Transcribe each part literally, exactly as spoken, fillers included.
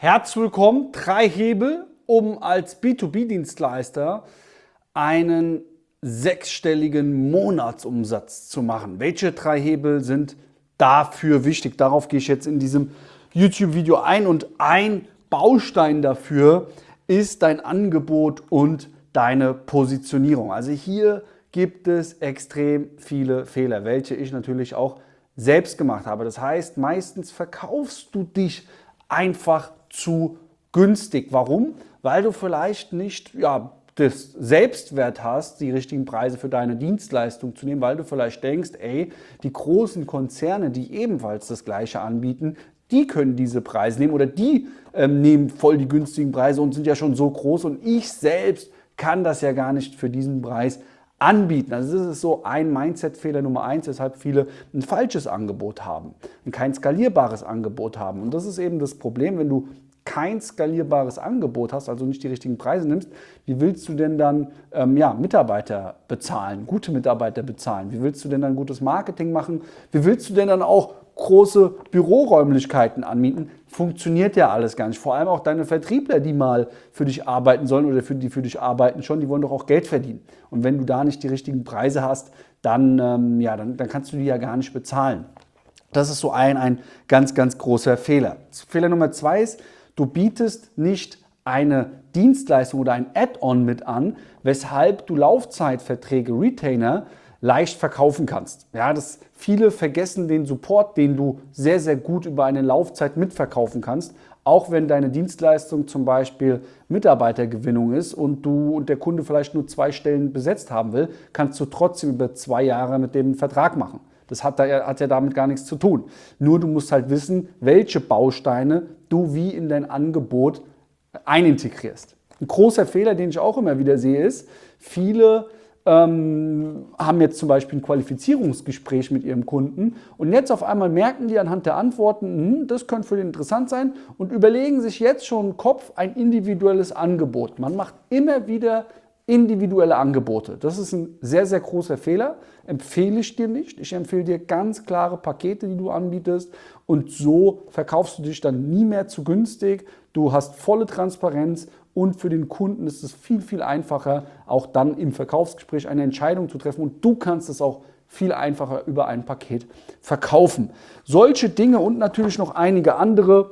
Herzlich willkommen, drei Hebel, um als B zwei B-Dienstleister einen sechsstelligen Monatsumsatz zu machen. Welche drei Hebel sind dafür wichtig? Darauf gehe ich jetzt in diesem YouTube-Video ein und ein Baustein dafür ist dein Angebot und deine Positionierung. Also hier gibt es extrem viele Fehler, welche ich natürlich auch selbst gemacht habe. Das heißt, meistens verkaufst du dich einfach zu günstig. Warum? Weil du vielleicht nicht ja, das Selbstwert hast, die richtigen Preise für deine Dienstleistung zu nehmen, weil du vielleicht denkst, ey, die großen Konzerne, die ebenfalls das Gleiche anbieten, die können diese Preise nehmen oder die ähm, nehmen voll die günstigen Preise und sind ja schon so groß und ich selbst kann das ja gar nicht für diesen Preis anbieten. Also das ist so ein Mindset-Fehler Nummer eins, weshalb viele ein falsches Angebot haben, kein skalierbares Angebot haben. Und das ist eben das Problem, wenn du kein skalierbares Angebot hast, also nicht die richtigen Preise nimmst, wie willst du denn dann ähm, ja, Mitarbeiter bezahlen, gute Mitarbeiter bezahlen? Wie willst du denn dann gutes Marketing machen? Wie willst du denn dann auch große Büroräumlichkeiten anmieten? Funktioniert ja alles gar nicht. Vor allem auch deine Vertriebler, die mal für dich arbeiten sollen oder für die für dich arbeiten schon, die wollen doch auch Geld verdienen. Und wenn du da nicht die richtigen Preise hast, dann, ähm, ja, dann, dann kannst du die ja gar nicht bezahlen. Das ist so ein, ein ganz, ganz großer Fehler. Fehler Nummer zwei ist, du bietest nicht eine Dienstleistung oder ein Add-on mit an, weshalb du Laufzeitverträge, Retainer, leicht verkaufen kannst. Ja, das, viele vergessen den Support, den du sehr, sehr gut über eine Laufzeit mitverkaufen kannst. Auch wenn deine Dienstleistung zum Beispiel Mitarbeitergewinnung ist und du und der Kunde vielleicht nur zwei Stellen besetzt haben will, kannst du trotzdem über zwei Jahre mit dem einen Vertrag machen. Das hat, da, hat ja damit gar nichts zu tun. Nur du musst halt wissen, welche Bausteine du wie in dein Angebot einintegrierst. Ein großer Fehler, den ich auch immer wieder sehe, ist, viele ähm, haben jetzt zum Beispiel ein Qualifizierungsgespräch mit ihrem Kunden und jetzt auf einmal merken die anhand der Antworten, hm, das könnte für den interessant sein und überlegen sich jetzt schon im Kopf ein individuelles Angebot. Man macht immer wieder individuelle Angebote. Das ist ein sehr, sehr großer Fehler. Empfehle ich dir nicht. Ich empfehle dir ganz klare Pakete, die du anbietest und so verkaufst du dich dann nie mehr zu günstig. Du hast volle Transparenz und für den Kunden ist es viel, viel einfacher, auch dann im Verkaufsgespräch eine Entscheidung zu treffen und du kannst es auch viel einfacher über ein Paket verkaufen. Solche Dinge und natürlich noch einige andere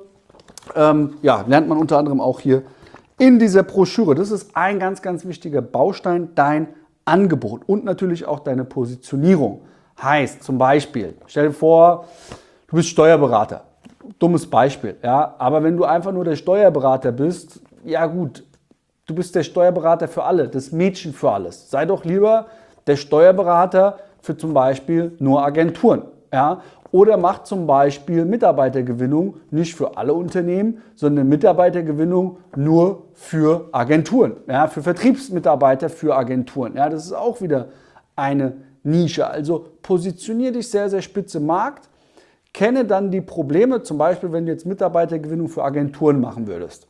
ähm, ja, lernt man unter anderem auch hier in dieser Broschüre. Das ist ein ganz, ganz wichtiger Baustein, dein Angebot und natürlich auch deine Positionierung. Heißt zum Beispiel, stell dir vor, du bist Steuerberater. Dummes Beispiel, ja. Aber wenn du einfach nur der Steuerberater bist, ja gut, du bist der Steuerberater für alle, das Mädchen für alles. Sei doch lieber der Steuerberater für zum Beispiel nur Agenturen, ja. Oder macht zum Beispiel Mitarbeitergewinnung nicht für alle Unternehmen, sondern Mitarbeitergewinnung nur für Agenturen, ja, für Vertriebsmitarbeiter für Agenturen. Ja, das ist auch wieder eine Nische. Also positioniere dich sehr, sehr spitze im Markt, kenne dann die Probleme, zum Beispiel wenn du jetzt Mitarbeitergewinnung für Agenturen machen würdest.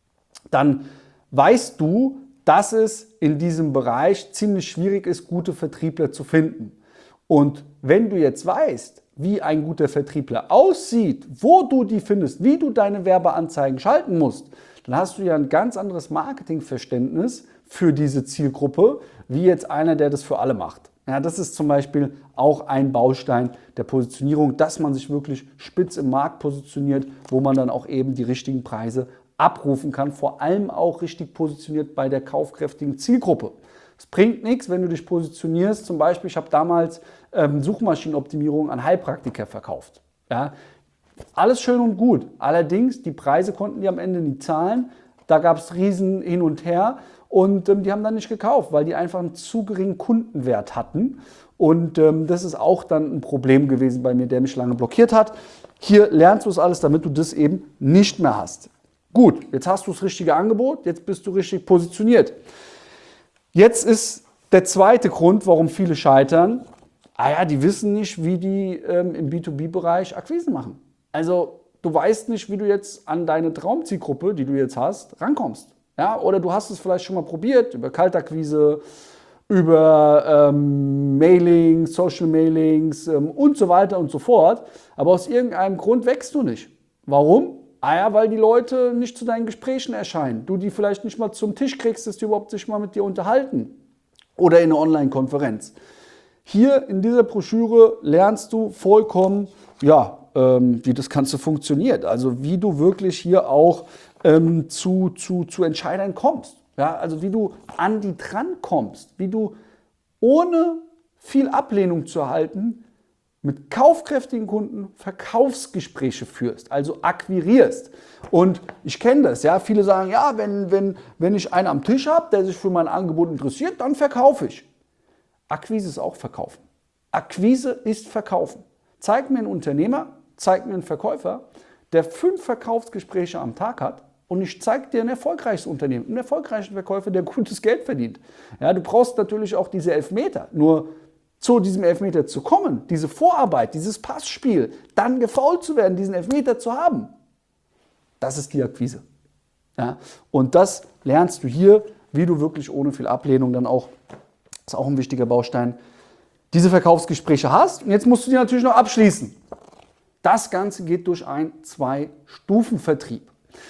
Dann weißt du, dass es in diesem Bereich ziemlich schwierig ist, gute Vertriebler zu finden. Und wenn du jetzt weißt, wie ein guter Vertriebler aussieht, wo du die findest, wie du deine Werbeanzeigen schalten musst, dann hast du ja ein ganz anderes Marketingverständnis für diese Zielgruppe, wie jetzt einer, der das für alle macht. Ja, das ist zum Beispiel auch ein Baustein der Positionierung, dass man sich wirklich spitz im Markt positioniert, wo man dann auch eben die richtigen Preise abrufen kann, vor allem auch richtig positioniert bei der kaufkräftigen Zielgruppe. Es bringt nichts, wenn du dich positionierst. Zum Beispiel, ich habe damals ähm, Suchmaschinenoptimierung an Heilpraktiker verkauft. Ja, alles schön und gut. Allerdings, die Preise konnten die am Ende nicht zahlen. Da gab es riesen hin und her und ähm, die haben dann nicht gekauft, weil die einfach einen zu geringen Kundenwert hatten. Und ähm, das ist auch dann ein Problem gewesen bei mir, der mich lange blockiert hat. Hier lernst du es alles, damit du das eben nicht mehr hast. Gut, jetzt hast du das richtige Angebot, jetzt bist du richtig positioniert. Jetzt ist der zweite Grund, warum viele scheitern. Ah ja, die wissen nicht, wie die ähm, im B zwei B-Bereich Akquise machen. Also du weißt nicht, wie du jetzt an deine Traumzielgruppe, die du jetzt hast, rankommst. Ja, oder du hast es vielleicht schon mal probiert über Kaltakquise, über ähm, Mailings, Social Mailings ähm, und so weiter und so fort. Aber aus irgendeinem Grund wächst du nicht. Warum? Ah ja, weil die Leute nicht zu deinen Gesprächen erscheinen. Du die vielleicht nicht mal zum Tisch kriegst, dass die überhaupt sich mal mit dir unterhalten. Oder in einer Online-Konferenz. Hier in dieser Broschüre lernst du vollkommen, ja, ähm, wie das Ganze funktioniert. Also wie du wirklich hier auch ähm, zu, zu, zu Entscheidern kommst. Ja, also wie du an die dran kommst. Wie du ohne viel Ablehnung zu erhalten mit kaufkräftigen Kunden Verkaufsgespräche führst, also akquirierst. Und ich kenne das, ja, viele sagen, ja, wenn, wenn, wenn ich einen am Tisch habe, der sich für mein Angebot interessiert, dann verkaufe ich. Akquise ist auch Verkaufen. Akquise ist Verkaufen. Zeig mir einen Unternehmer, zeig mir einen Verkäufer, der fünf Verkaufsgespräche am Tag hat, und ich zeige dir ein erfolgreiches Unternehmen, einen erfolgreichen Verkäufer, der gutes Geld verdient. Ja, du brauchst natürlich auch diese Elfmeter, nur zu diesem Elfmeter zu kommen, diese Vorarbeit, dieses Passspiel, dann gefoult zu werden, diesen Elfmeter zu haben, das ist die Akquise. Ja, und das lernst du hier, wie du wirklich ohne viel Ablehnung dann auch, das ist auch ein wichtiger Baustein, diese Verkaufsgespräche hast. Und jetzt musst du die natürlich noch abschließen. Das Ganze geht durch einen Zwei-Stufen-Vertrieb.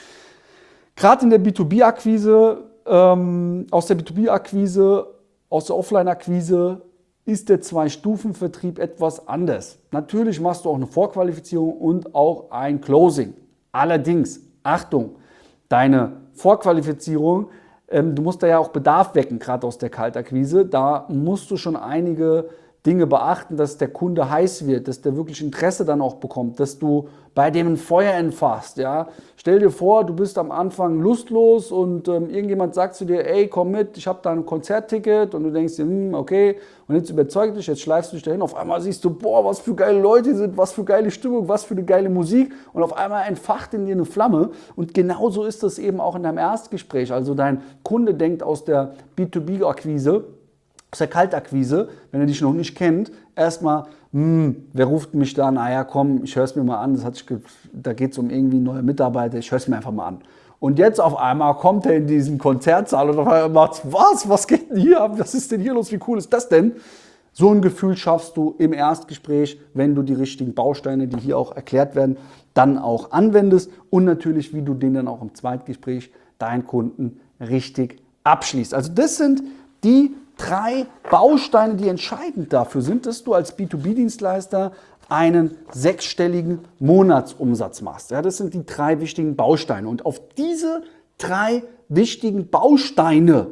Gerade in der B zwei B-Akquise, ähm, aus der B zwei B-Akquise, aus der Offline-Akquise, ist der Zwei-Stufen-Vertrieb etwas anders. Natürlich machst du auch eine Vorqualifizierung und auch ein Closing. Allerdings, Achtung, deine Vorqualifizierung, ähm, du musst da ja auch Bedarf wecken, gerade aus der Kaltakquise. Da musst du schon einige Dinge beachten, dass der Kunde heiß wird, dass der wirklich Interesse dann auch bekommt, dass du bei dem ein Feuer entfachst. Ja? Stell dir vor, du bist am Anfang lustlos und ähm, irgendjemand sagt zu dir, ey, komm mit, ich habe da ein Konzertticket, und du denkst dir, hm, okay, und jetzt überzeugt dich, jetzt schleifst du dich dahin, auf einmal siehst du, boah, was für geile Leute sind, was für geile Stimmung, was für eine geile Musik, und auf einmal entfacht in dir eine Flamme, und genauso ist das eben auch in deinem Erstgespräch. Also dein Kunde denkt aus der B zwei B-Akquise, aus der Kaltakquise, wenn er dich noch nicht kennt, erstmal, hm, wer ruft mich da? Naja, komm, ich höre es mir mal an, das hat sich, da geht es um irgendwie neue Mitarbeiter, ich höre es mir einfach mal an. Und jetzt auf einmal kommt er in diesen Konzertsaal und auf einmal macht, was, was geht denn hier ab, was ist denn hier los, wie cool ist das denn? So ein Gefühl schaffst du im Erstgespräch, wenn du die richtigen Bausteine, die hier auch erklärt werden, dann auch anwendest, und natürlich, wie du den dann auch im Zweitgespräch deinen Kunden richtig abschließt. Also das sind die drei Bausteine, die entscheidend dafür sind, dass du als B zwei B-Dienstleister einen sechsstelligen Monatsumsatz machst. Ja, das sind die drei wichtigen Bausteine. Und auf diese drei wichtigen Bausteine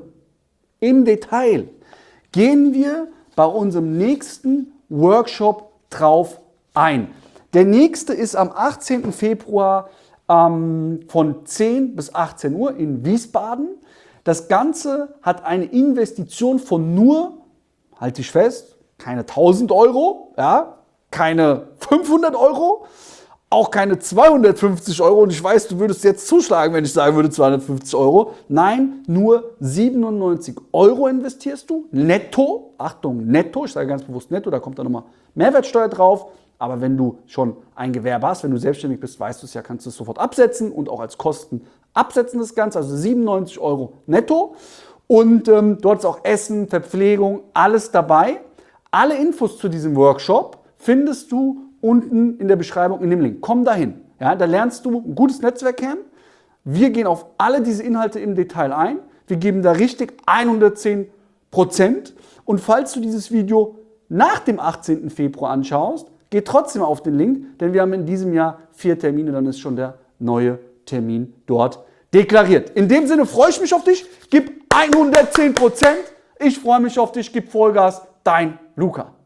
im Detail gehen wir bei unserem nächsten Workshop drauf ein. Der nächste ist am achtzehnten Februar ähm, von zehn bis achtzehn Uhr in Wiesbaden. Das Ganze hat eine Investition von nur, halte ich fest, keine tausend Euro, ja, keine fünfhundert Euro, auch keine zweihundertfünfzig Euro. Und ich weiß, du würdest jetzt zuschlagen, wenn ich sagen würde zweihundertfünfzig Euro. Nein, nur siebenundneunzig Euro investierst du netto. Achtung, netto, ich sage ganz bewusst netto, da kommt dann nochmal Mehrwertsteuer drauf. Aber wenn du schon ein Gewerbe hast, wenn du selbstständig bist, weißt du es ja, kannst du es sofort absetzen und auch als Kosten absetzen das Ganze, also siebenundneunzig Euro netto. Und ähm, dort ist auch Essen, Verpflegung, alles dabei. Alle Infos zu diesem Workshop findest du unten in der Beschreibung in dem Link. Komm dahin. Ja, da lernst du ein gutes Netzwerk kennen. Wir gehen auf alle diese Inhalte im Detail ein. Wir geben da richtig hundertzehn Prozent. Und falls du dieses Video nach dem achtzehnten Februar anschaust, geh trotzdem auf den Link, denn wir haben in diesem Jahr vier Termine, dann ist schon der neue Termin dort deklariert. In dem Sinne freue ich mich auf dich, gib hundertzehn Prozent, ich freue mich auf dich, gib Vollgas, dein Luca.